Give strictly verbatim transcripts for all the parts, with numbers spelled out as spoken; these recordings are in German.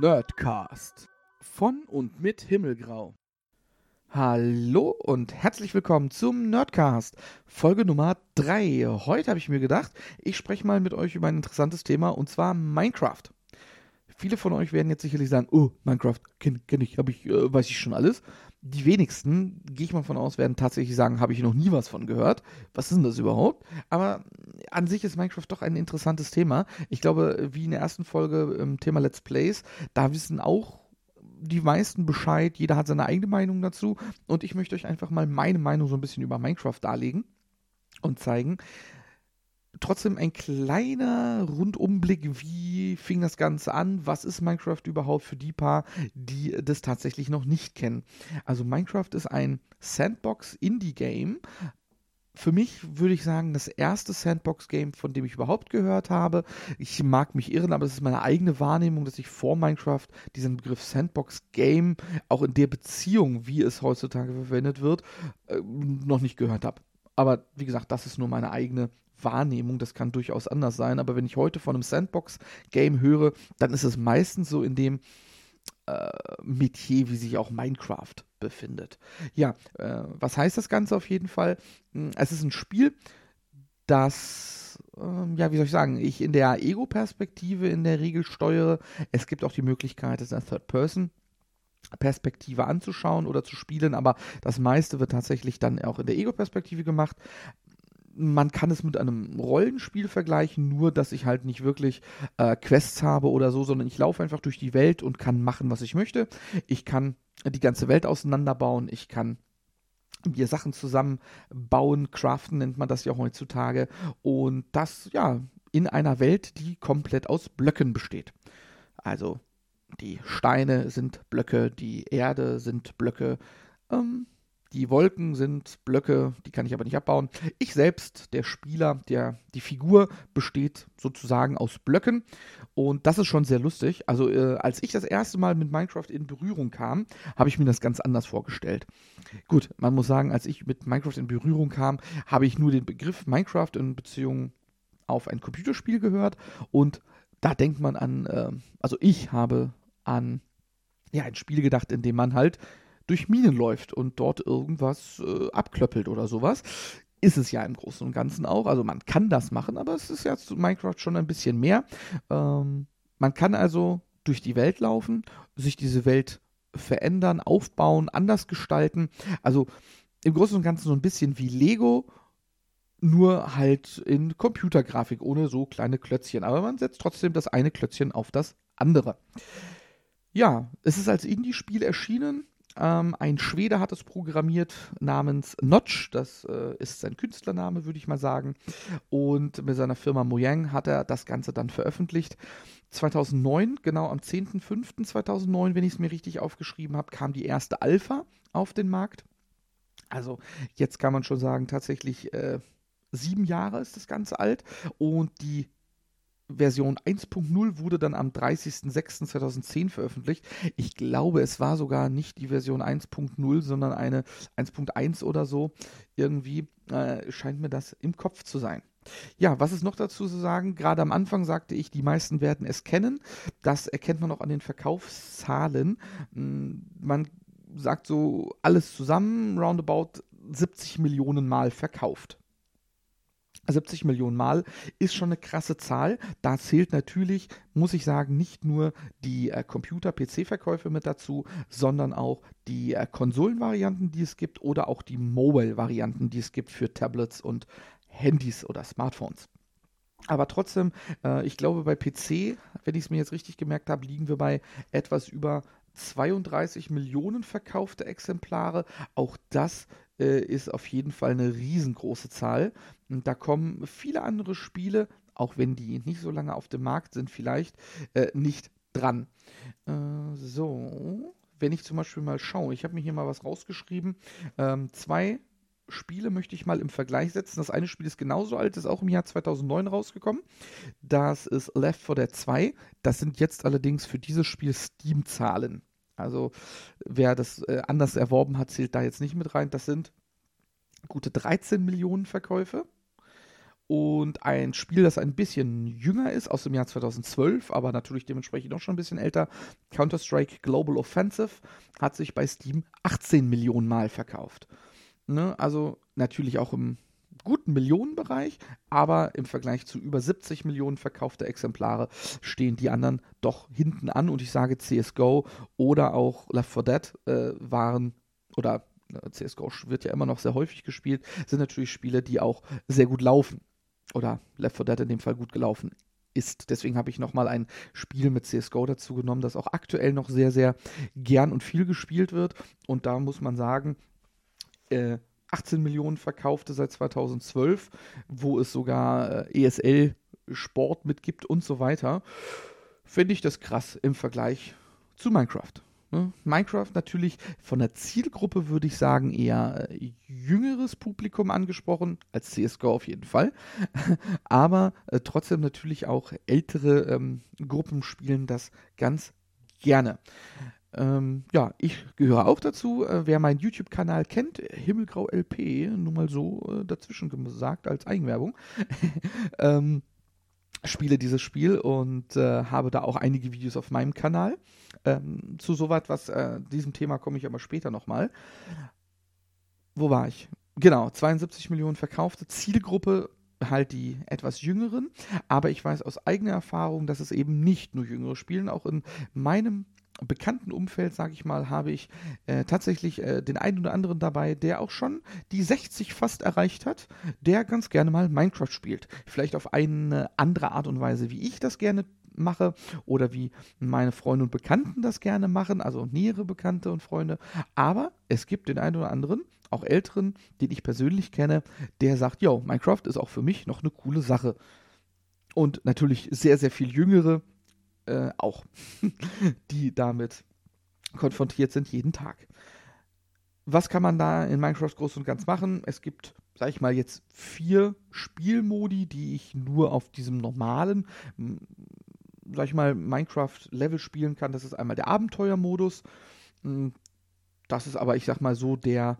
Nerdcast von und mit Himmelgrau. Hallo und herzlich willkommen zum Nerdcast, Folge Nummer drei. Heute habe ich mir gedacht, ich spreche mal mit euch über ein interessantes Thema und zwar Minecraft. Viele von euch werden jetzt sicherlich sagen, oh, Minecraft kenne kenn ich, hab ich äh, weiß ich schon alles. Die wenigsten, gehe ich mal von aus, werden tatsächlich sagen, habe ich noch nie was von gehört. Was ist denn das überhaupt? Aber an sich ist Minecraft doch ein interessantes Thema. Ich glaube, wie in der ersten Folge im Thema Let's Plays, da wissen auch die meisten Bescheid. Jeder hat seine eigene Meinung dazu. Und ich möchte euch einfach mal meine Meinung so ein bisschen über Minecraft darlegen und zeigen. Trotzdem ein kleiner Rundumblick, wie fing das Ganze an, was ist Minecraft überhaupt für die paar, die das tatsächlich noch nicht kennen. Also Minecraft ist ein Sandbox-Indie-Game. Für mich würde ich sagen, das erste Sandbox-Game, von dem ich überhaupt gehört habe. Ich mag mich irren, aber es ist meine eigene Wahrnehmung, dass ich vor Minecraft diesen Begriff Sandbox-Game auch in der Beziehung, wie es heutzutage verwendet wird, äh, noch nicht gehört habe. Aber wie gesagt, das ist nur meine eigene Wahrnehmung, das kann durchaus anders sein, aber wenn ich heute von einem Sandbox-Game höre, dann ist es meistens so in dem äh, Metier, wie sich auch Minecraft befindet. Ja, äh, was heißt das Ganze auf jeden Fall? Es ist ein Spiel, das, ähm, ja, wie soll ich sagen, ich in der Ego-Perspektive in der Regel steuere. Es gibt auch die Möglichkeit, es in der Third-Person Perspektive anzuschauen oder zu spielen, aber das meiste wird tatsächlich dann auch in der Ego-Perspektive gemacht. Man kann es mit einem Rollenspiel vergleichen, nur dass ich halt nicht wirklich äh, Quests habe oder so, sondern ich laufe einfach durch die Welt und kann machen, was ich möchte. Ich kann die ganze Welt auseinanderbauen, ich kann mir Sachen zusammenbauen, craften nennt man das ja heutzutage. Und das, ja, in einer Welt, die komplett aus Blöcken besteht. Also die Steine sind Blöcke, die Erde sind Blöcke, ähm, die Wolken sind Blöcke, die kann ich aber nicht abbauen. Ich selbst, der Spieler, der, die Figur, besteht sozusagen aus Blöcken und das ist schon sehr lustig. Also äh, als ich das erste Mal mit Minecraft in Berührung kam, habe ich mir das ganz anders vorgestellt. Gut, man muss sagen, als ich mit Minecraft in Berührung kam, habe ich nur den Begriff Minecraft in Beziehung auf ein Computerspiel gehört und da denkt man an, äh, also ich habe an ja, ein Spiel gedacht, in dem man halt durch Minen läuft und dort irgendwas äh, abklöppelt oder sowas. Ist es ja im Großen und Ganzen auch. Also man kann das machen, aber es ist ja zu Minecraft schon ein bisschen mehr. Ähm, man kann also durch die Welt laufen, sich diese Welt verändern, aufbauen, anders gestalten. Also im Großen und Ganzen so ein bisschen wie Lego, nur halt in Computergrafik, ohne so kleine Klötzchen. Aber man setzt trotzdem das eine Klötzchen auf das andere. Ja, es ist als Indie-Spiel erschienen. Ähm, ein Schwede hat es programmiert namens Notch. Das äh, ist sein Künstlername, würde ich mal sagen. Und mit seiner Firma Mojang hat er das Ganze dann veröffentlicht. zweitausendneun, genau am zehnten fünften zweitausendneun, wenn ich es mir richtig aufgeschrieben habe, kam die erste Alpha auf den Markt. Also jetzt kann man schon sagen, tatsächlich äh, sieben Jahre ist das Ganze alt. Und die Version eins Punkt null wurde dann am dreißigsten sechsten zweitausendzehn veröffentlicht. Ich glaube, es war sogar nicht die Version eins Punkt null, sondern eine eins Punkt eins oder so. Irgendwie äh, scheint mir das im Kopf zu sein. Ja, was ist noch dazu zu sagen? Gerade am Anfang sagte ich, die meisten werden es kennen. Das erkennt man auch an den Verkaufszahlen. Man sagt so alles zusammen, roundabout siebzig Millionen Mal verkauft. siebzig Millionen Mal ist schon eine krasse Zahl. Da zählt natürlich, muss ich sagen, nicht nur die äh, Computer-P C-Verkäufe mit dazu, sondern auch die äh, Konsolenvarianten, die es gibt, oder auch die Mobile-Varianten, die es gibt für Tablets und Handys oder Smartphones. Aber trotzdem, äh, ich glaube, bei P C, wenn ich es mir jetzt richtig gemerkt habe, liegen wir bei etwas über zweiunddreißig Millionen verkaufte Exemplare. Auch das äh, ist auf jeden Fall eine riesengroße Zahl. Und da kommen viele andere Spiele, auch wenn die nicht so lange auf dem Markt sind, vielleicht äh, nicht dran. Äh, so, wenn ich zum Beispiel mal schaue, ich habe mir hier mal was rausgeschrieben. Ähm, zwei Spiele möchte ich mal im Vergleich setzen. Das eine Spiel ist genauso alt, ist auch im Jahr zweitausendneun rausgekommen. Das ist Left four Dead zwei. Das sind jetzt allerdings für dieses Spiel Steam-Zahlen. Also wer das äh, anders erworben hat, zählt da jetzt nicht mit rein. Das sind gute dreizehn Millionen Verkäufe. Und ein Spiel, das ein bisschen jünger ist, aus dem Jahr zweitausendzwölf, aber natürlich dementsprechend auch schon ein bisschen älter, Counter-Strike Global Offensive, hat sich bei Steam achtzehn Millionen Mal verkauft. Ne? Also natürlich auch im guten Millionenbereich, aber im Vergleich zu über siebzig Millionen verkaufte Exemplare stehen die anderen doch hinten an. Und ich sage, C S G O oder auch Left four Dead äh, waren, oder äh, C S G O wird ja immer noch sehr häufig gespielt, sind natürlich Spiele, die auch sehr gut laufen. Oder Left four Dead in dem Fall gut gelaufen ist. Deswegen habe ich nochmal ein Spiel mit C S G O dazu genommen, das auch aktuell noch sehr, sehr gern und viel gespielt wird. Und da muss man sagen, äh, achtzehn Millionen verkaufte seit zweitausendzwölf, wo es sogar äh, E S L-Sport mitgibt und so weiter, finde ich das krass im Vergleich zu Minecraft. Ne? Minecraft natürlich von der Zielgruppe, würde ich sagen, eher äh, jüngeres Publikum angesprochen, als C S G O auf jeden Fall. Aber äh, trotzdem natürlich auch ältere ähm, Gruppen spielen das ganz gerne. Ähm, ja, ich gehöre auch dazu. Äh, wer meinen YouTube-Kanal kennt, Himmelgrau L P, nur mal so äh, dazwischen gesagt als Eigenwerbung, ähm, spiele dieses Spiel und äh, habe da auch einige Videos auf meinem Kanal. Ähm, zu soweit, was äh, diesem Thema komme ich aber später nochmal. Wo war ich? Genau, zweiundsiebzig Millionen verkaufte. Zielgruppe halt die etwas jüngeren, aber ich weiß aus eigener Erfahrung, dass es eben nicht nur Jüngere spielen. Auch in meinem bekannten Umfeld, sage ich mal, habe ich äh, tatsächlich äh, den einen oder anderen dabei, der auch schon die sechzig fast erreicht hat, der ganz gerne mal Minecraft spielt. Vielleicht auf eine andere Art und Weise, wie ich das gerne mache oder wie meine Freunde und Bekannten das gerne machen, also nähere Bekannte und Freunde. Aber es gibt den einen oder anderen, auch älteren, den ich persönlich kenne, der sagt, yo, Minecraft ist auch für mich noch eine coole Sache. Und natürlich sehr, sehr viel jüngere, äh, auch, die damit konfrontiert sind jeden Tag. Was kann man da in Minecraft groß und ganz machen? Es gibt, sag ich mal, jetzt vier Spielmodi, die ich nur auf diesem normalen, m, sag ich mal, Minecraft-Level spielen kann. Das ist einmal der Abenteuermodus. M, Das ist aber, ich sag mal so, der,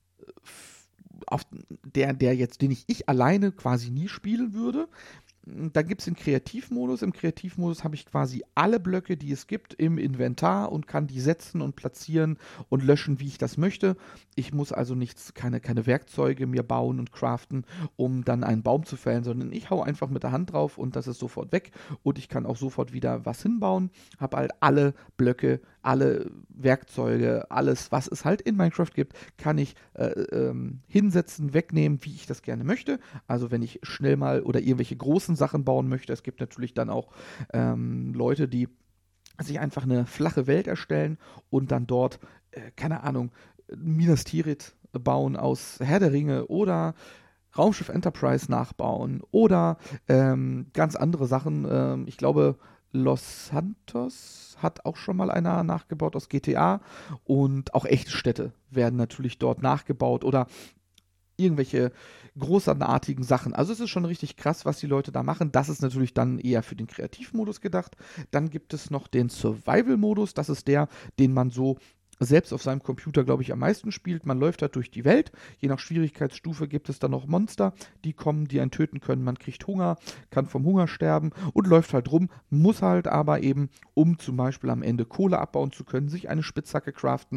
auf der, der jetzt, den ich, ich alleine quasi nie spielen würde. Dann gibt es den Kreativmodus. Im Kreativmodus habe ich quasi alle Blöcke, die es gibt, im Inventar und kann die setzen und platzieren und löschen, wie ich das möchte. Ich muss also nichts, keine, keine Werkzeuge mir bauen und craften, um dann einen Baum zu fällen, sondern ich hau einfach mit der Hand drauf und das ist sofort weg und ich kann auch sofort wieder was hinbauen. Habe halt alle Blöcke, alle Werkzeuge, alles, was es halt in Minecraft gibt, kann ich äh, ähm, hinsetzen, wegnehmen, wie ich das gerne möchte. Also wenn ich schnell mal oder irgendwelche großen Sachen bauen möchte. Es gibt natürlich dann auch ähm, Leute, die sich einfach eine flache Welt erstellen und dann dort, äh, keine Ahnung, Minas Tirith bauen aus Herr der Ringe oder Raumschiff Enterprise nachbauen oder ähm, ganz andere Sachen. Ähm, ich glaube, Los Santos hat auch schon mal einer nachgebaut aus G T A und auch echte Städte werden natürlich dort nachgebaut oder irgendwelche großartigen Sachen. Also es ist schon richtig krass, was die Leute da machen. Das ist natürlich dann eher für den Kreativmodus gedacht. Dann gibt es noch den Survival-Modus. Das ist der, den man so selbst auf seinem Computer, glaube ich, am meisten spielt. Man läuft halt durch die Welt. Je nach Schwierigkeitsstufe gibt es dann noch Monster, die kommen, die einen töten können. Man kriegt Hunger, kann vom Hunger sterben und läuft halt rum, muss halt aber eben, um zum Beispiel am Ende Kohle abbauen zu können, sich eine Spitzhacke craften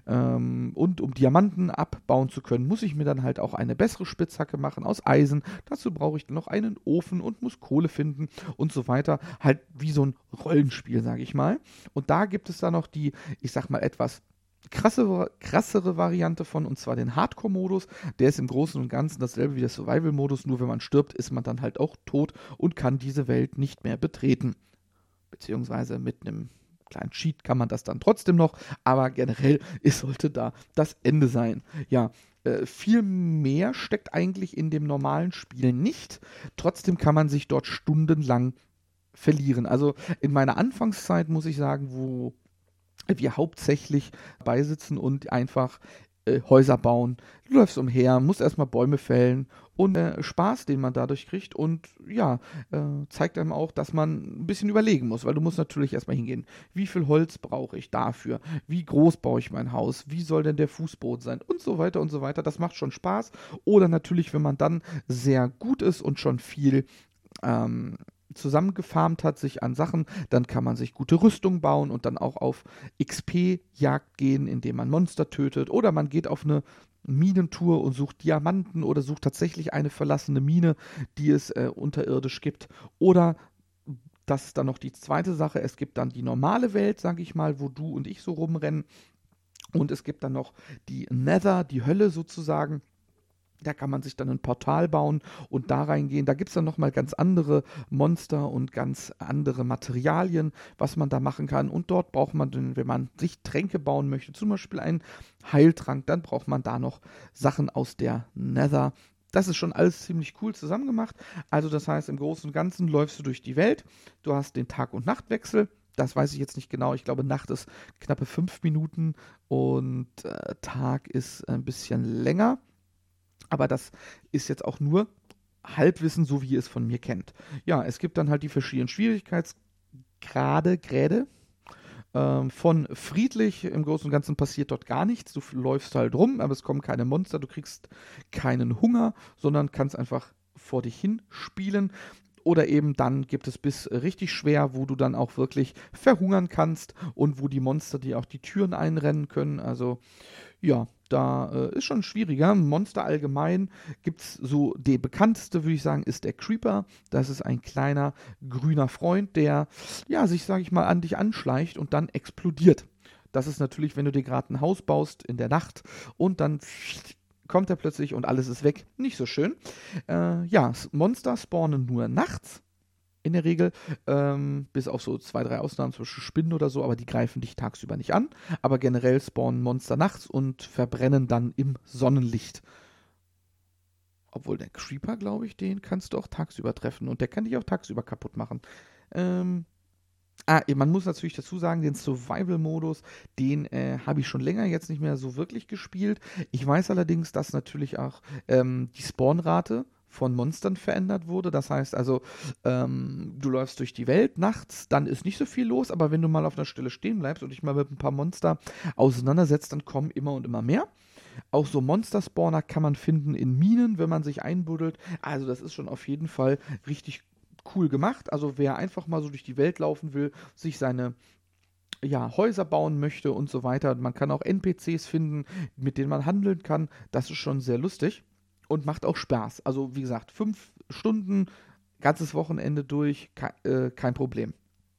ähm, und um Diamanten abbauen zu können, muss ich mir dann halt auch eine bessere Spitzhacke machen aus Eisen. Dazu brauche ich dann noch einen Ofen und muss Kohle finden und so weiter. Halt wie so ein Rollenspiel, sage ich mal. Und da gibt es dann noch die, ich sag mal, etwas krassere, krassere Variante von, und zwar den Hardcore-Modus. Der ist im Großen und Ganzen dasselbe wie der Survival-Modus, nur wenn man stirbt, ist man dann halt auch tot und kann diese Welt nicht mehr betreten. Beziehungsweise mit einem kleinen Cheat kann man das dann trotzdem noch, aber generell ist, sollte da das Ende sein. Ja, äh, viel mehr steckt eigentlich in dem normalen Spiel nicht. Trotzdem kann man sich dort stundenlang verlieren. Also in meiner Anfangszeit muss ich sagen, wo wir hauptsächlich beisitzen und einfach äh, Häuser bauen. Du läufst umher, musst erstmal Bäume fällen und äh, Spaß, den man dadurch kriegt und ja, äh, zeigt einem auch, dass man ein bisschen überlegen muss, weil du musst natürlich erstmal hingehen. Wie viel Holz brauche ich dafür? Wie groß baue ich mein Haus? Wie soll denn der Fußboden sein? Und so weiter und so weiter. Das macht schon Spaß. Oder natürlich, wenn man dann sehr gut ist und schon viel ähm, zusammengefarmt hat, sich an Sachen, dann kann man sich gute Rüstung bauen und dann auch auf X P-Jagd gehen, indem man Monster tötet. Oder man geht auf eine Minentour und sucht Diamanten oder sucht tatsächlich eine verlassene Mine, die es äh, unterirdisch gibt. Oder das ist dann noch die zweite Sache, es gibt dann die normale Welt, sage ich mal, wo du und ich so rumrennen. Und es gibt dann noch die Nether, die Hölle sozusagen. Da kann man sich dann ein Portal bauen und da reingehen. Da gibt es dann nochmal ganz andere Monster und ganz andere Materialien, was man da machen kann. Und dort braucht man dann, wenn man sich Tränke bauen möchte, zum Beispiel einen Heiltrank, dann braucht man da noch Sachen aus der Nether. Das ist schon alles ziemlich cool zusammengemacht. Also das heißt, im Großen und Ganzen läufst du durch die Welt. Du hast den Tag- und Nachtwechsel. Das weiß ich jetzt nicht genau. Ich glaube, Nacht ist knappe fünf Minuten und äh, Tag ist ein bisschen länger. Aber das ist jetzt auch nur Halbwissen, so wie ihr es von mir kennt. Ja, es gibt dann halt die verschiedenen Schwierigkeitsgrade, Gräde. Ähm, von friedlich, im Großen und Ganzen passiert dort gar nichts. Du läufst halt rum, aber es kommen keine Monster, du kriegst keinen Hunger, sondern kannst einfach vor dich hin spielen. Oder eben dann gibt es bis richtig schwer, wo du dann auch wirklich verhungern kannst und wo die Monster dir auch die Türen einrennen können. Also ja, da äh, ist schon schwieriger. Monster allgemein gibt es so, der bekannteste, würde ich sagen, ist der Creeper. Das ist ein kleiner grüner Freund, der, ja, sich, sage ich mal, an dich anschleicht und dann explodiert. Das ist natürlich, wenn du dir gerade ein Haus baust in der Nacht und dann kommt er plötzlich und alles ist weg. Nicht so schön. Äh, ja, Monster spawnen nur nachts. In der Regel, ähm, bis auf so zwei, drei Ausnahmen, zum Beispiel Spinnen oder so, aber die greifen dich tagsüber nicht an. Aber generell spawnen Monster nachts und verbrennen dann im Sonnenlicht. Obwohl der Creeper, glaube ich, den kannst du auch tagsüber treffen und der kann dich auch tagsüber kaputt machen. Ähm, Ah, man muss natürlich dazu sagen, den Survival-Modus, den äh, habe ich schon länger jetzt nicht mehr so wirklich gespielt. Ich weiß allerdings, dass natürlich auch ähm, die Spawnrate von Monstern verändert wurde. Das heißt also, ähm, du läufst durch die Welt nachts, dann ist nicht so viel los, aber wenn du mal auf einer Stelle stehen bleibst und dich mal mit ein paar Monster auseinandersetzt, dann kommen immer und immer mehr. Auch so Monster-Spawner kann man finden in Minen, wenn man sich einbuddelt. Also das ist schon auf jeden Fall richtig cool gemacht. Also wer einfach mal so durch die Welt laufen will, sich seine ja, Häuser bauen möchte und so weiter. Man kann auch N P Cs finden, mit denen man handeln kann. Das ist schon sehr lustig und macht auch Spaß. Also wie gesagt, fünf Stunden, ganzes Wochenende durch, ke äh, kein Problem.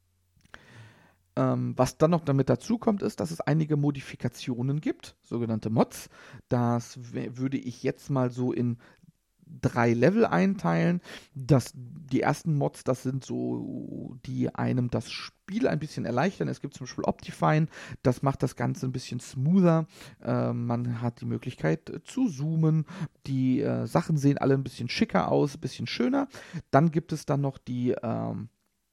Ähm, was dann noch damit dazu kommt, ist, dass es einige Modifikationen gibt, sogenannte Mods. Das würde ich jetzt mal so in drei Level einteilen. Das, die ersten Mods, das sind so, die einem das Spiel ein bisschen erleichtern. Es gibt zum Beispiel Optifine, das macht das Ganze ein bisschen smoother. Äh, man hat die Möglichkeit äh, zu zoomen. Die äh, Sachen sehen alle ein bisschen schicker aus, ein bisschen schöner. Dann gibt es dann noch die ähm,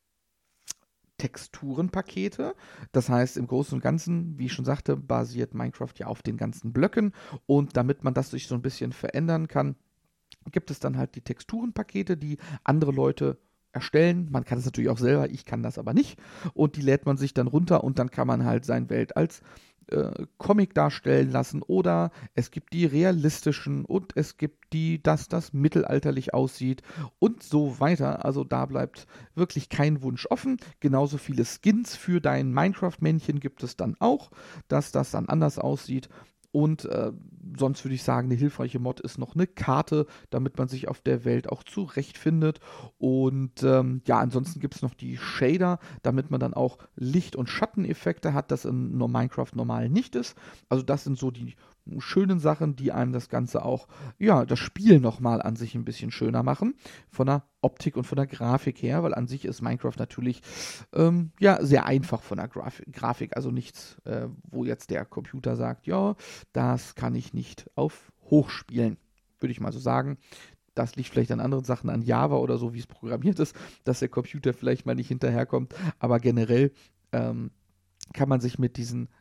Texturenpakete. Das heißt, im Großen und Ganzen, wie ich schon sagte, basiert Minecraft ja auf den ganzen Blöcken. Und damit man das sich so ein bisschen verändern kann, gibt es dann halt die Texturenpakete, die andere Leute erstellen. Man kann es natürlich auch selber, ich kann das aber nicht. Und die lädt man sich dann runter und dann kann man halt sein Welt als äh, Comic darstellen lassen. Oder es gibt die realistischen und es gibt die, dass das mittelalterlich aussieht und so weiter. Also da bleibt wirklich kein Wunsch offen. Genauso viele Skins für dein Minecraft-Männchen gibt es dann auch, dass das dann anders aussieht. Und äh, sonst würde ich sagen, eine hilfreiche Mod ist noch eine Karte, damit man sich auf der Welt auch zurechtfindet. Und ähm, ja, ansonsten gibt es noch die Shader, damit man dann auch Licht- und Schatteneffekte hat, das in no Minecraft normal nicht ist. Also das sind so die schönen Sachen, die einem das Ganze auch, ja, das Spiel nochmal an sich ein bisschen schöner machen. Von der Optik und von der Grafik her, weil an sich ist Minecraft natürlich ähm, ja, sehr einfach von der Graf Grafik. Also nichts, äh, wo jetzt der Computer sagt, ja, das kann ich nicht auf hoch spielen, würde ich mal so sagen. Das liegt vielleicht an anderen Sachen, an Java oder so, wie es programmiert ist, dass der Computer vielleicht mal nicht hinterherkommt. Aber generell ähm, kann man sich mit diesen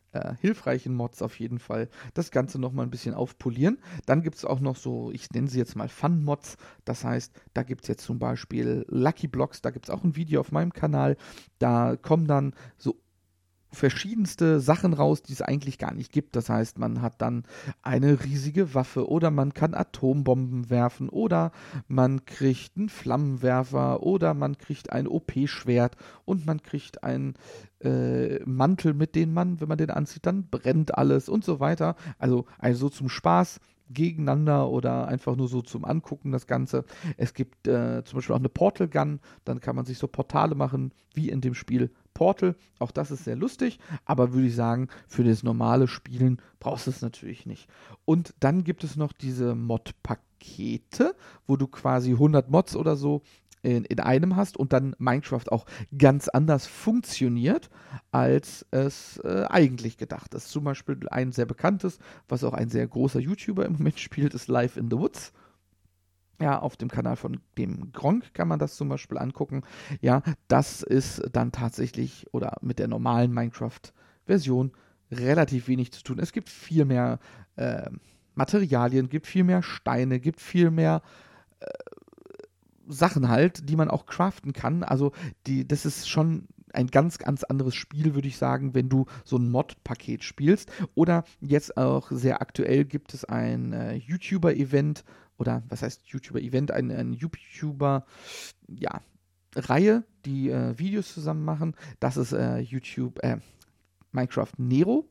äh, hilfreichen Mods auf jeden Fall das Ganze nochmal ein bisschen aufpolieren. Dann gibt es auch noch so, ich nenne sie jetzt mal Fun-Mods. Das heißt, da gibt es jetzt zum Beispiel Lucky Blocks, da gibt es auch ein Video auf meinem Kanal. Da kommen dann so verschiedenste Sachen raus, die es eigentlich gar nicht gibt. Das heißt, man hat dann eine riesige Waffe oder man kann Atombomben werfen oder man kriegt einen Flammenwerfer oder man kriegt ein O P-Schwert und man kriegt einen äh, Mantel, mit dem man, wenn man den anzieht, dann brennt alles und so weiter. Also, also zum Spaß gegeneinander oder einfach nur so zum Angucken das Ganze. Es gibt äh, zum Beispiel auch eine Portal Gun, dann kann man sich so Portale machen, wie in dem Spiel Portal. Auch das ist sehr lustig, aber würde ich sagen, für das normale Spielen brauchst du es natürlich nicht. Und dann gibt es noch diese Mod-Pakete, wo du quasi hundert Mods oder so in, in einem hast und dann Minecraft auch ganz anders funktioniert, als es äh, eigentlich gedacht ist. Zum Beispiel ein sehr bekanntes, was auch ein sehr großer YouTuber im Moment spielt, ist Live in the Woods. Ja, auf dem Kanal von dem Gronkh kann man das zum Beispiel angucken. Ja, das ist dann tatsächlich oder mit der normalen Minecraft-Version relativ wenig zu tun. Es gibt viel mehr äh, Materialien, gibt viel mehr Steine, gibt viel mehr äh, Sachen halt, die man auch craften kann. Also die, das ist schon ein ganz, ganz anderes Spiel, würde ich sagen, wenn du so ein Mod-Paket spielst. Oder jetzt auch sehr aktuell gibt es ein äh, YouTuber-Event, oder was heißt YouTuber-Event? Ein, ein YouTuber, ja, Reihe, die äh, Videos zusammen machen. Das ist äh, YouTube, äh, Minecraft Nero.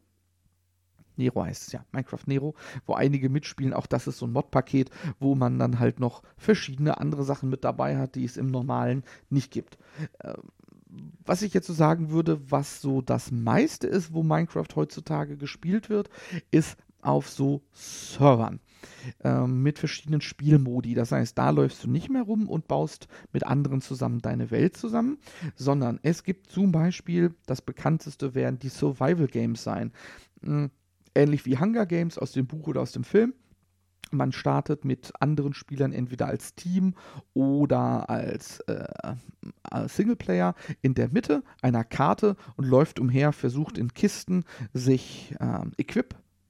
Nero heißt es ja, Minecraft Nero, wo einige mitspielen. Auch das ist so ein Mod-Paket, wo man dann halt noch verschiedene andere Sachen mit dabei hat, die es im Normalen nicht gibt. Äh, was ich jetzt so sagen würde, was so das meiste ist, wo Minecraft heutzutage gespielt wird, ist auf so Servern ähm, mit verschiedenen Spielmodi. Das heißt, da läufst du nicht mehr rum und baust mit anderen zusammen deine Welt zusammen, sondern es gibt zum Beispiel, das bekannteste werden die Survival Games sein. Ähm, ähnlich wie Hunger Games aus dem Buch oder aus dem Film. Man startet mit anderen Spielern entweder als Team oder als, äh, als Singleplayer in der Mitte einer Karte und läuft umher, versucht in Kisten sich äh, Equip,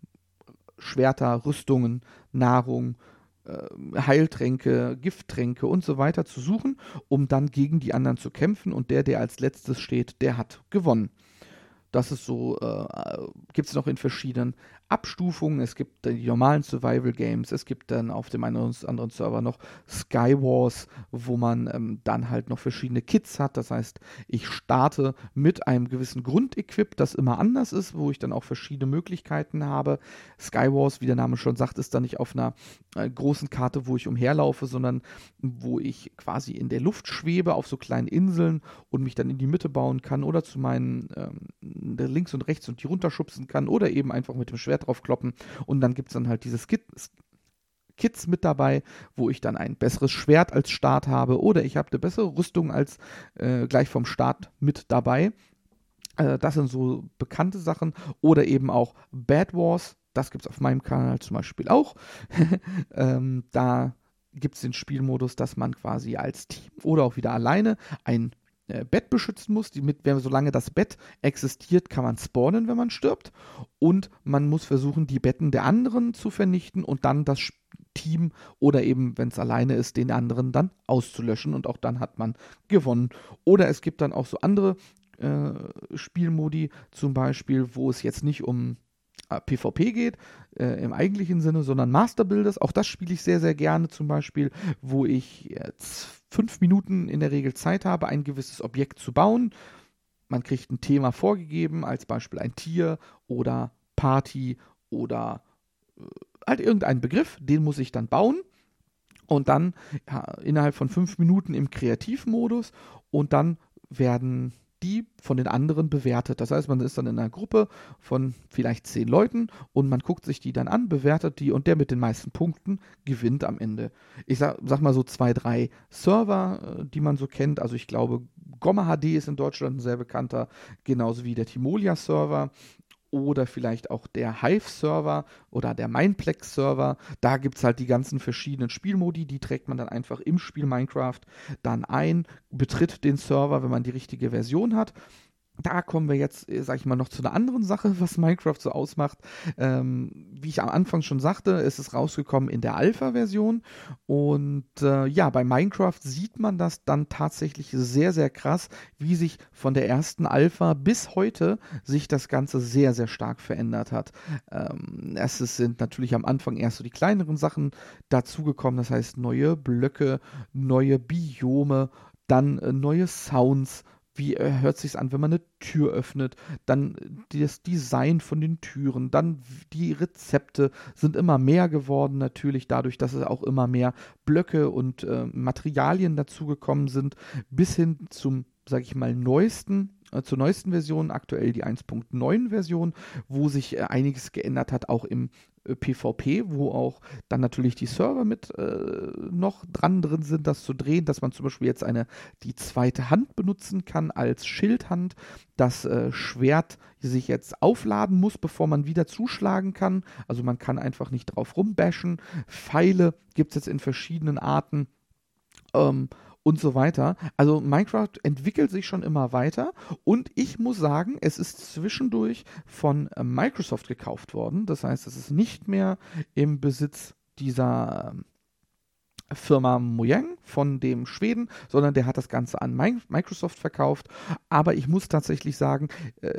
Schwerter, Rüstungen, Nahrung, äh, Heiltränke, Gifttränke und so weiter zu suchen, um dann gegen die anderen zu kämpfen und der, der als letztes steht, der hat gewonnen. Das ist so, äh, gibt es noch in verschiedenen Abstufungen. Es gibt die normalen Survival Games, es gibt dann auf dem einen oder anderen Server noch Skywars, wo man ähm, dann halt noch verschiedene Kits hat. Das heißt, ich starte mit einem gewissen Grundequip, das immer anders ist, wo ich dann auch verschiedene Möglichkeiten habe. Skywars, wie der Name schon sagt, ist dann nicht auf einer äh, großen Karte, wo ich umherlaufe, sondern wo ich quasi in der Luft schwebe auf so kleinen Inseln und mich dann in die Mitte bauen kann oder zu meinen ähm, links und rechts und die runterschubsen kann oder eben einfach mit dem Schwert drauf kloppen und dann gibt es dann halt diese Skit Kits mit dabei, wo ich dann ein besseres Schwert als Start habe oder ich habe eine bessere Rüstung als äh, gleich vom Start mit dabei. Äh, das sind so bekannte Sachen oder eben auch Bad Wars, das gibt es auf meinem Kanal zum Beispiel auch. ähm, da gibt es den Spielmodus, dass man quasi als Team oder auch wieder alleine ein Bett beschützen muss. Die mit, solange das Bett existiert, kann man spawnen, wenn man stirbt. Und man muss versuchen, die Betten der anderen zu vernichten und dann das Team oder eben, wenn es alleine ist, den anderen dann auszulöschen. Und auch dann hat man gewonnen. Oder es gibt dann auch so andere äh, Spielmodi, zum Beispiel, wo es jetzt nicht um äh, PvP geht, äh, im eigentlichen Sinne, sondern Master Builders. Auch das spiele ich sehr, sehr gerne zum Beispiel, wo ich jetzt fünf Minuten in der Regel Zeit habe, ein gewisses Objekt zu bauen. Man kriegt ein Thema vorgegeben, als Beispiel ein Tier oder Party oder äh, halt irgendeinen Begriff, den muss ich dann bauen und dann ja, innerhalb von fünf Minuten im Kreativmodus und dann werden die von den anderen bewertet. Das heißt, man ist dann in einer Gruppe von vielleicht zehn Leuten und man guckt sich die dann an, bewertet die und der mit den meisten Punkten gewinnt am Ende. Ich sag, sag mal so zwei, drei Server, die man so kennt. Also ich glaube, Gomma H D ist in Deutschland ein sehr bekannter, genauso wie der Timolia-Server. Oder vielleicht auch der Hive-Server oder der Mineplex-Server. Da gibt es halt die ganzen verschiedenen Spielmodi, die trägt man dann einfach im Spiel Minecraft dann ein, betritt den Server, wenn man die richtige Version hat. Da kommen wir jetzt, äh, sag ich mal, noch zu einer anderen Sache, was Minecraft so ausmacht. Ähm, wie ich am Anfang schon sagte, ist es rausgekommen in der Alpha-Version. Und äh, ja, bei Minecraft sieht man das dann tatsächlich sehr, sehr krass, wie sich von der ersten Alpha bis heute sich das Ganze sehr, sehr stark verändert hat. Ähm, es ist- sind natürlich am Anfang erst so die kleineren Sachen dazugekommen, das heißt neue Blöcke, neue Biome, dann äh, neue Sounds. Wie äh, hört sich's an, wenn man eine Tür öffnet? Dann äh, das Design von den Türen, dann w- die Rezepte sind immer mehr geworden, natürlich dadurch, dass es auch immer mehr Blöcke und äh, Materialien dazugekommen sind, bis hin zum, sag ich mal, neuesten, äh, zur neuesten Version, aktuell die eins Punkt neun Version, wo sich äh, einiges geändert hat, auch im äh, PvP, wo auch dann natürlich die Server mit äh, noch dran drin sind, das zu drehen, dass man zum Beispiel jetzt eine die zweite Hand benutzen kann als Schildhand, das äh, Schwert sich jetzt aufladen muss, bevor man wieder zuschlagen kann. Also man kann einfach nicht drauf rumbashen. Pfeile gibt es jetzt in verschiedenen Arten. Ähm, und so weiter. Also Minecraft entwickelt sich schon immer weiter und ich muss sagen, es ist zwischendurch von äh, Microsoft gekauft worden. Das heißt, es ist nicht mehr im Besitz dieser ähm, Firma Mojang von dem Schweden, sondern der hat das Ganze an Mi- Microsoft verkauft. Aber ich muss tatsächlich sagen, äh,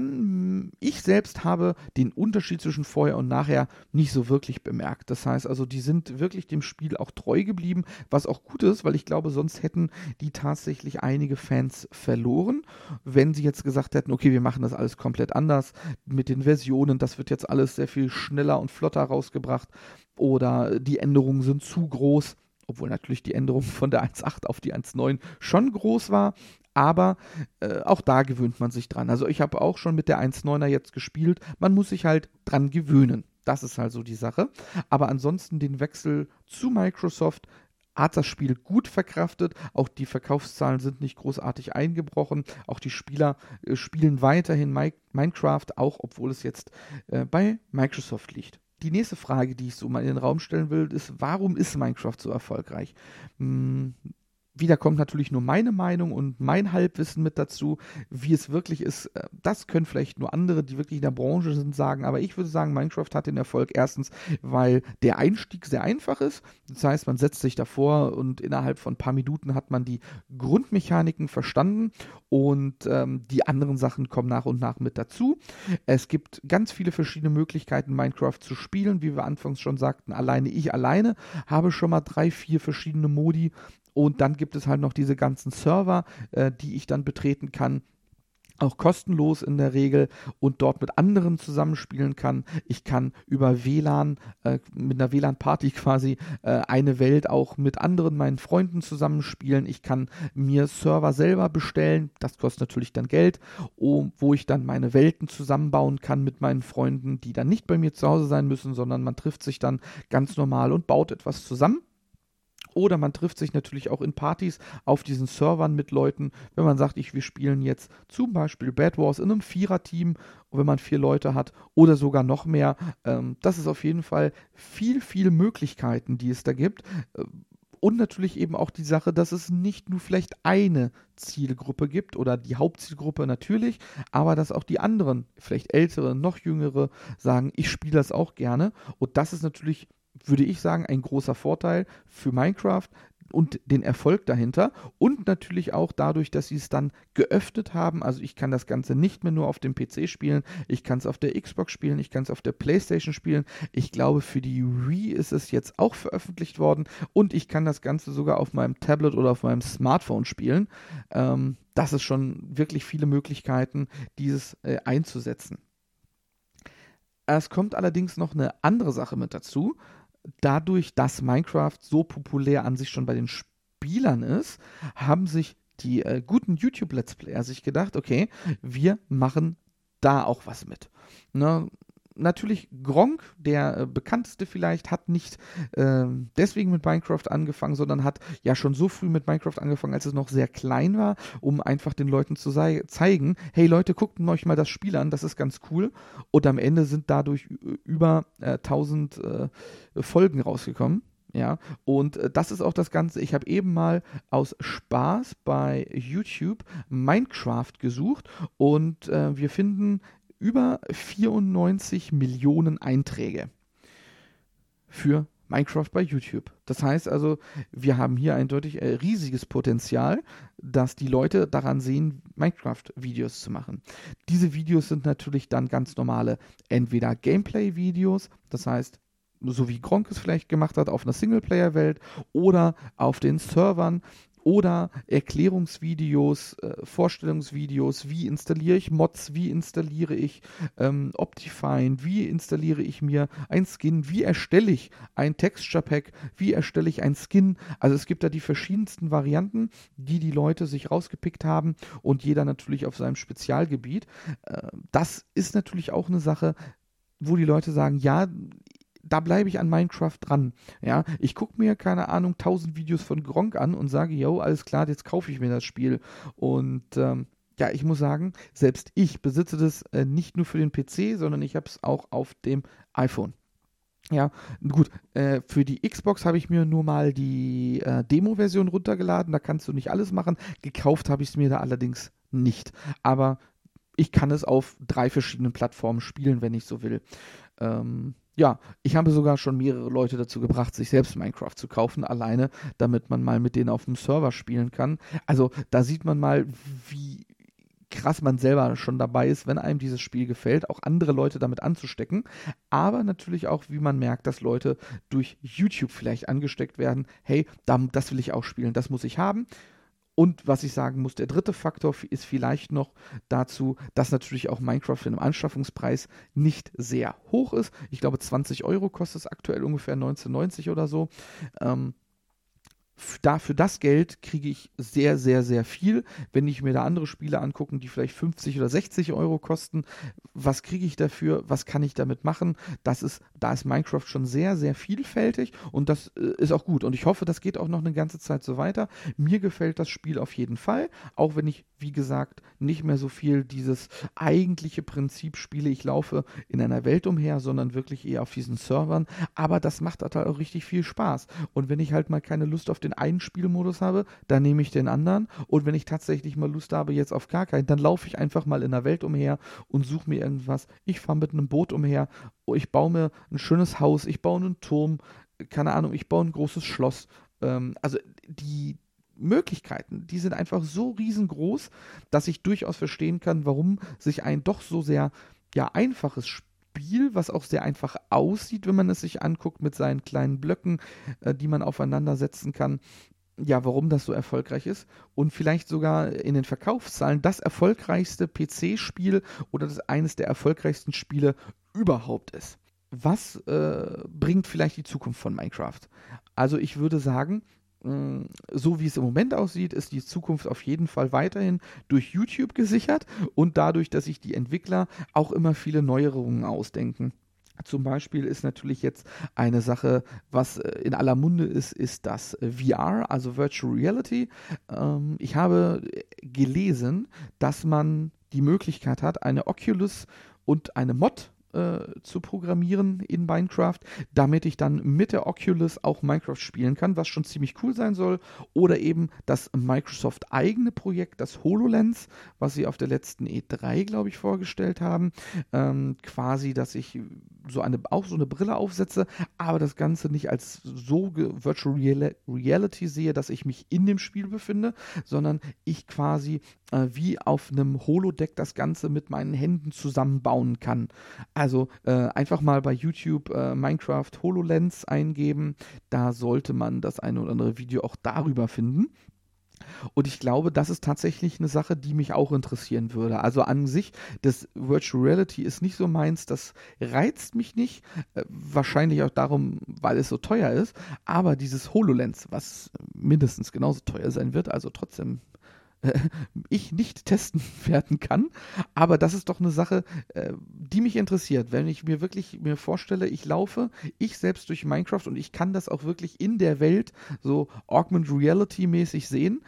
man, ich selbst habe den Unterschied zwischen vorher und nachher nicht so wirklich bemerkt. Das heißt also, die sind wirklich dem Spiel auch treu geblieben, was auch gut ist, weil ich glaube, sonst hätten die tatsächlich einige Fans verloren, wenn sie jetzt gesagt hätten, okay, wir machen das alles komplett anders mit den Versionen, das wird jetzt alles sehr viel schneller und flotter rausgebracht oder die Änderungen sind zu groß, obwohl natürlich die Änderung von der eins Punkt acht auf die eins Punkt neun schon groß war, aber äh, auch da gewöhnt man sich dran. Also ich habe auch schon mit der eins Punkt neuner jetzt gespielt, man muss sich halt dran gewöhnen. Das ist halt so die Sache. Aber ansonsten den Wechsel zu Microsoft hat das Spiel gut verkraftet. Auch die Verkaufszahlen sind nicht großartig eingebrochen. Auch die Spieler äh, spielen weiterhin Mi Minecraft, auch obwohl es jetzt äh, bei Microsoft liegt. Die nächste Frage, die ich so mal in den Raum stellen will, ist, warum ist Minecraft so erfolgreich? Hm, wieder kommt natürlich nur meine Meinung und mein Halbwissen mit dazu, wie es wirklich ist. äh, Das können vielleicht nur andere, die wirklich in der Branche sind, sagen. Aber ich würde sagen, Minecraft hat den Erfolg erstens, weil der Einstieg sehr einfach ist. Das heißt, man setzt sich davor und innerhalb von ein paar Minuten hat man die Grundmechaniken verstanden und ähm, die anderen Sachen kommen nach und nach mit dazu. Es gibt ganz viele verschiedene Möglichkeiten, Minecraft zu spielen. Wie wir anfangs schon sagten, alleine ich alleine habe schon mal drei, vier verschiedene Modi. Und dann gibt es halt noch diese ganzen Server, äh, die ich dann betreten kann, auch kostenlos in der Regel und dort mit anderen zusammenspielen kann. Ich kann über W L A N, äh, mit einer W L A N-Party quasi, äh, eine Welt auch mit anderen meinen Freunden zusammenspielen. Ich kann mir Server selber bestellen, das kostet natürlich dann Geld, um, wo ich dann meine Welten zusammenbauen kann mit meinen Freunden, die dann nicht bei mir zu Hause sein müssen, sondern man trifft sich dann ganz normal und baut etwas zusammen. Oder man trifft sich natürlich auch in Partys auf diesen Servern mit Leuten, wenn man sagt, ich, wir spielen jetzt zum Beispiel Bed Wars in einem Viererteam, wenn man vier Leute hat oder sogar noch mehr. Ähm, das ist auf jeden Fall viel, viel Möglichkeiten, die es da gibt. Äh, Und natürlich eben auch die Sache, dass es nicht nur vielleicht eine Zielgruppe gibt oder die Hauptzielgruppe natürlich, aber dass auch die anderen, vielleicht ältere, noch jüngere, sagen, ich spiele das auch gerne. Und das ist natürlich, würde ich sagen, ein großer Vorteil für Minecraft und den Erfolg dahinter und natürlich auch dadurch, dass sie es dann geöffnet haben. Also ich kann das Ganze nicht mehr nur auf dem P C spielen, ich kann es auf der Xbox spielen, ich kann es auf der PlayStation spielen. Ich glaube, für die Wii ist es jetzt auch veröffentlicht worden und ich kann das Ganze sogar auf meinem Tablet oder auf meinem Smartphone spielen. Ähm, das ist schon wirklich viele Möglichkeiten, dieses äh, einzusetzen. Es kommt allerdings noch eine andere Sache mit dazu. Dadurch, dass Minecraft so populär an sich schon bei den Spielern ist, haben sich die äh, guten YouTube-Let's Player sich gedacht, okay, wir machen da auch was mit. Ne? Natürlich Gronkh, der äh, bekannteste vielleicht, hat nicht äh, deswegen mit Minecraft angefangen, sondern hat ja schon so früh mit Minecraft angefangen, als es noch sehr klein war, um einfach den Leuten zu sei- zeigen, hey Leute, guckt euch mal das Spiel an, das ist ganz cool. Und am Ende sind dadurch ü- über äh, tausend äh, Folgen rausgekommen. Ja, und äh, das ist auch das Ganze. Ich habe eben mal aus Spaß bei YouTube Minecraft gesucht und äh, wir finden über vierundneunzig Millionen Einträge für Minecraft bei YouTube. Das heißt also, wir haben hier eindeutig äh, riesiges Potenzial, dass die Leute daran sehen, Minecraft-Videos zu machen. Diese Videos sind natürlich dann ganz normale, entweder Gameplay-Videos, das heißt, so wie Gronkh es vielleicht gemacht hat, auf einer Singleplayer-Welt oder auf den Servern oder Erklärungsvideos, äh, Vorstellungsvideos, wie installiere ich Mods, wie installiere ich ähm, Optifine, wie installiere ich mir ein Skin, wie erstelle ich ein Texture Pack, wie erstelle ich ein Skin. Also es gibt da die verschiedensten Varianten, die die Leute sich rausgepickt haben und jeder natürlich auf seinem Spezialgebiet. Äh, das ist natürlich auch eine Sache, wo die Leute sagen, ja, da bleibe ich an Minecraft dran. Ja, ich gucke mir, keine Ahnung, tausend Videos von Gronkh an und sage, yo, alles klar, jetzt kaufe ich mir das Spiel. Und ähm, ja, ich muss sagen, selbst ich besitze das äh, nicht nur für den P C, sondern ich habe es auch auf dem iPhone. Ja, gut, äh, für die Xbox habe ich mir nur mal die äh, Demo-Version runtergeladen, da kannst du nicht alles machen. Gekauft habe ich es mir da allerdings nicht. Aber ich kann es auf drei verschiedenen Plattformen spielen, wenn ich so will. Ähm, ja, ich habe sogar schon mehrere Leute dazu gebracht, sich selbst Minecraft zu kaufen, alleine, damit man mal mit denen auf dem Server spielen kann. Also da sieht man mal, wie krass man selber schon dabei ist, wenn einem dieses Spiel gefällt, auch andere Leute damit anzustecken. Aber natürlich auch, wie man merkt, dass Leute durch YouTube vielleicht angesteckt werden. Hey, das will ich auch spielen, das muss ich haben. Und was ich sagen muss, der dritte Faktor ist vielleicht noch dazu, dass natürlich auch Minecraft in einem Anschaffungspreis nicht sehr hoch ist. Ich glaube, zwanzig Euro kostet es aktuell ungefähr neunzehnhundertneunzig oder so. Ähm, da, für das Geld kriege ich sehr, sehr, sehr viel. Wenn ich mir da andere Spiele angucke, die vielleicht fünfzig oder sechzig Euro kosten, was kriege ich dafür? Was kann ich damit machen? Das ist, da ist Minecraft schon sehr, sehr vielfältig und das äh, ist auch gut. Und ich hoffe, das geht auch noch eine ganze Zeit so weiter. Mir gefällt das Spiel auf jeden Fall, auch wenn ich, wie gesagt, nicht mehr so viel dieses eigentliche Prinzip spiele. Ich laufe in einer Welt umher, sondern wirklich eher auf diesen Servern. Aber das macht halt auch richtig viel Spaß. Und wenn ich halt mal keine Lust auf den einen Spielmodus habe, dann nehme ich den anderen. Und wenn ich tatsächlich mal Lust habe jetzt auf gar keinen, dann laufe ich einfach mal in der Welt umher und suche mir irgendwas. Ich fahre mit einem Boot umher, ich baue mir ein schönes Haus, ich baue einen Turm, keine Ahnung, ich baue ein großes Schloss. Ähm, also die Möglichkeiten, die sind einfach so riesengroß, dass ich durchaus verstehen kann, warum sich ein doch so sehr ja, einfaches Spiel, was auch sehr einfach aussieht, wenn man es sich anguckt mit seinen kleinen Blöcken, äh, die man aufeinander setzen kann, ja, warum das so erfolgreich ist und vielleicht sogar in den Verkaufszahlen das erfolgreichste P C-Spiel oder das eines der erfolgreichsten Spiele überhaupt ist. Was äh, bringt vielleicht die Zukunft von Minecraft? Also ich würde sagen, mh, so wie es im Moment aussieht, ist die Zukunft auf jeden Fall weiterhin durch YouTube gesichert und dadurch, dass sich die Entwickler auch immer viele Neuerungen ausdenken. Zum Beispiel ist natürlich jetzt eine Sache, was äh, in aller Munde ist, ist das äh, V R, also Virtual Reality. Ähm, ich habe äh, gelesen, dass man die Möglichkeit hat, eine Oculus und eine Mod äh, zu programmieren in Minecraft, damit ich dann mit der Oculus auch Minecraft spielen kann, was schon ziemlich cool sein soll. Oder eben das Microsoft eigene Projekt, das HoloLens, was sie auf der letzten E drei, glaube ich, vorgestellt haben. Ähm, quasi, dass ich so eine, auch so eine Brille aufsetze, aber das Ganze nicht als so Virtual Real Reality sehe, dass ich mich in dem Spiel befinde, sondern ich quasi äh, wie auf einem Holodeck das Ganze mit meinen Händen zusammenbauen kann. Also äh, einfach mal bei YouTube äh, Minecraft HoloLens eingeben, da sollte man das eine oder andere Video auch darüber finden. Und ich glaube, das ist tatsächlich eine Sache, die mich auch interessieren würde. Also an sich, das Virtual Reality ist nicht so meins, das reizt mich nicht. Äh, wahrscheinlich auch darum, weil es so teuer ist. Aber dieses HoloLens, was mindestens genauso teuer sein wird, also trotzdem äh, ich nicht testen werden kann. Aber das ist doch eine Sache, äh, die mich interessiert. Wenn ich mir wirklich mir vorstelle, ich laufe, ich selbst durch Minecraft und ich kann das auch wirklich in der Welt so Augmented Reality mäßig sehen,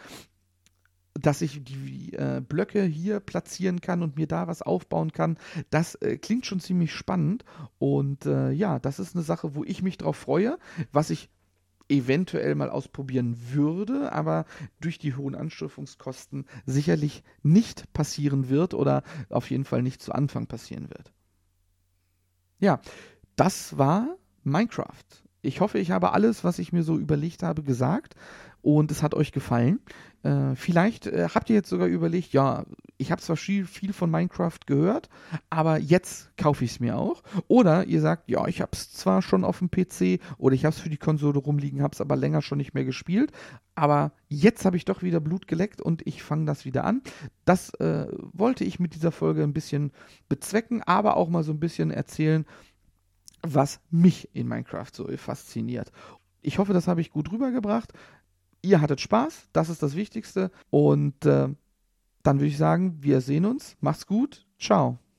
dass ich die äh, Blöcke hier platzieren kann und mir da was aufbauen kann, das äh, klingt schon ziemlich spannend. Und äh, ja, das ist eine Sache, wo ich mich drauf freue, was ich eventuell mal ausprobieren würde, aber durch die hohen Anschaffungskosten sicherlich nicht passieren wird oder auf jeden Fall nicht zu Anfang passieren wird. Ja, das war Minecraft. Ich hoffe, ich habe alles, was ich mir so überlegt habe, gesagt und es hat euch gefallen. Äh, vielleicht äh, habt ihr jetzt sogar überlegt, ja, ich habe zwar viel, viel von Minecraft gehört, aber jetzt kaufe ich es mir auch. Oder ihr sagt, ja, ich habe es zwar schon auf dem P C oder ich habe es für die Konsole rumliegen, habe es aber länger schon nicht mehr gespielt, aber jetzt habe ich doch wieder Blut geleckt und ich fange das wieder an. Das äh, wollte ich mit dieser Folge ein bisschen bezwecken, aber auch mal so ein bisschen erzählen, was mich in Minecraft so fasziniert. Ich hoffe, das habe ich gut rübergebracht. Ihr hattet Spaß, das ist das Wichtigste. Und äh, dann würde ich sagen, wir sehen uns. Macht's gut. Ciao.